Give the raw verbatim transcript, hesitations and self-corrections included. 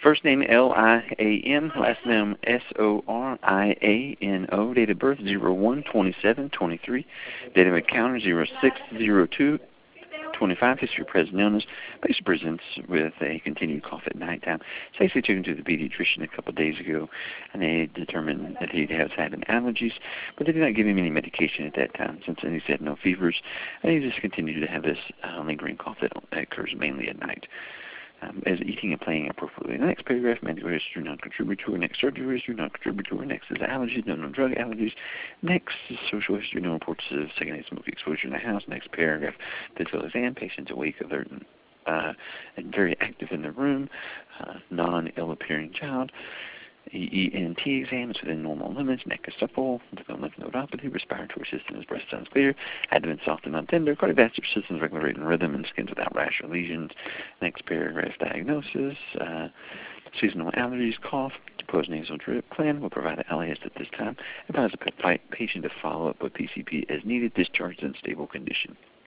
First name L I A M, last name S O R I A N O, date of birth zero one twenty-seven twenty-three, date of encounter zero six zero two twenty-five, history of present illness. Patient presents with a continued cough at nighttime. Safely took him to the pediatrician a couple of days ago, and they determined that he has had an allergies, but they did not give him any medication at that time. Since then, he's had no fevers, and he just continued to have this uh, lingering cough that occurs mainly at night. Um, as eating and playing appropriately. The next paragraph, medical history, non-contributory. Next, surgery history, non-contributory. Next is allergies, no known drug allergies. Next is social history, no reports of secondhand smoke exposure in the house. Next paragraph, physical exam, patients awake, alert, and, uh, and very active in the room. Uh, non-ill appearing child. E N T exam is within normal limits. Neck is supple. No lymph nodopathy. Respiratory system is breast sounds clear. Abdomen soft and non-tender. Cardiovascular system is regular rate and rhythm, and skin without rash or lesions. Next paragraph, diagnosis. Uh, seasonal allergies, cough, proposed nasal drip. Plan will provide an L A S at this time. Advise the patient to follow up with P C P as needed. Discharged in stable condition.